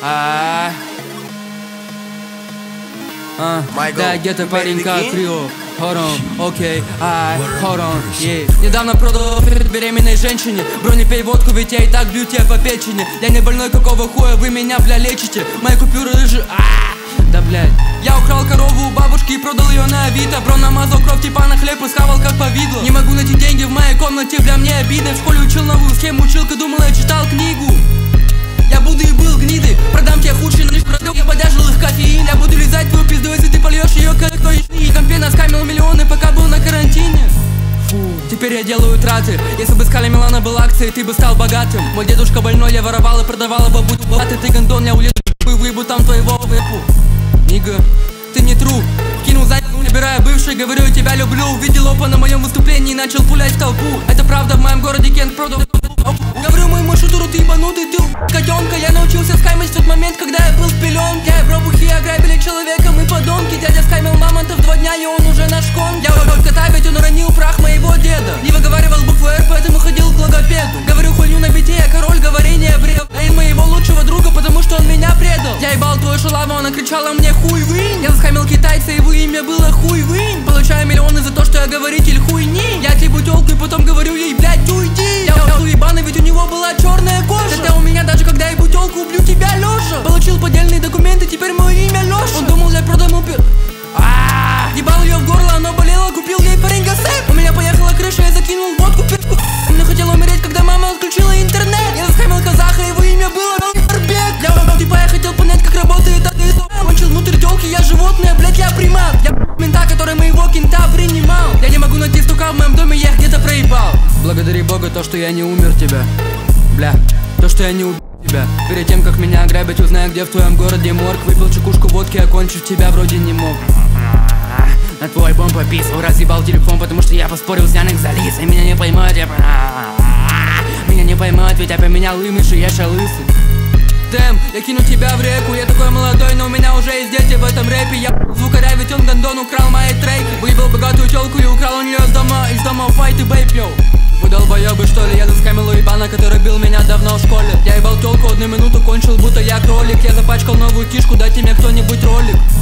Да, где-то паренька крю. Hold on, окей, hold on, yeah. Недавно продал беременной женщине. Бро, не пей водку, ведь я и так бью тебя по печени. Я не больной, какого хуя вы меня, бля, лечите? Мои купюры рыжие, да, блядь. Я украл корову у бабушки и продал ее на Авито. Бро, намазал кровь типа на хлеб и схавал как повидло. Не могу найти деньги в моей комнате, бля, мне обидно. В школе учил новую схему, училка думала, я читал книгу. Я буду и был гнидой, продам тебе худший нож, продал, я подяжил их кофеин. Я буду лизать твою пизду, если ты польешь ее как твои. И компе наскамил миллионы, пока был на карантине. Фу, теперь я делаю траты. Если бы Скали Милана был акцией, ты бы стал богатым. Мой дедушка больной, я воровал и продавал его, будь богатый. Ты гондон, я улету и выебу там твоего выпу. Нига, ты не тру. Кинул задницу, набирая бывший, говорю, я тебя люблю. Увидел опа на моем выступлении и начал пулять в толпу. Это правда, в моем городе Кент продал. Говорю моему шутеру, ты ебанутый, ты котенка. Я научился скаймить в тот момент, когда я был в пеленке. Я и пробухи ограбили человека, мы подонки. Дядя скаймил мамонтов 2 дня, и он уже наш кон. Я только ведь он уронил прах моего деда. Не выговаривал букву R, поэтому ходил к логопеду. Говорю хуйню на бите, я король говорения брел. Эй, моего лучшего друга, потому что он меня предал. Я ебал твою шалаву, она кричала мне хуй вынь. Я заскаймил китайца, его имя было хуй вынь. Получаю миллионы за то, что я говоритель хуйни. Я тебе тёлку и потом говорю ей, блядь, уйди. Я ебаный, ведь у него была черная кожа. Это у меня даже когда ебу тёлку, убью тебя лежа. Получил поддельные документы, теперь мое имя Леша. Он думал, я продам упер. Ебал ее в горло, оно болело, купил ей паренька сэп. У меня поехала крыша, я закинул водку пивку. Мне хотела умереть, когда мама отключила интернет. Я заскаймил казаха, его имя было Арбек. Типа я хотел понять, как работает это. Кончил внутрь тёлки, я животное, блять, я примат. Я мента, который моего кента принимал. Я не могу найти стука в моем доме, я их где-то проебал. Благодари Бога, то, что я не умер тебя. Бля, то, что я не убил тебя. Перед тем, как меня ограбить, узнай, где в твоем городе морг. Выпил чекушку водки, окончив тебя вроде не мог. На твой бомб пописал, разъебал телефон, потому что я поспорил с Яндекс залез. И меня не поймают, меня не поймают, ведь я поменял имидж, и я шалысый. Дэм, я кину тебя в реку, я такой молодой, но у меня уже есть дети в этом рэпе. Я звукаря, ведь он гондон украл мои треки. Выебал богатую тёлку и украл у неё из дома файт и бейп, йоу. Вы долбоёбы, что ли? Я заскамил уебана, который бил меня давно в школе. Я ебал тёлку 1 минуту, кончил, будто я кролик. Я запачкал новую кишку, дайте мне кто-нибудь ролик.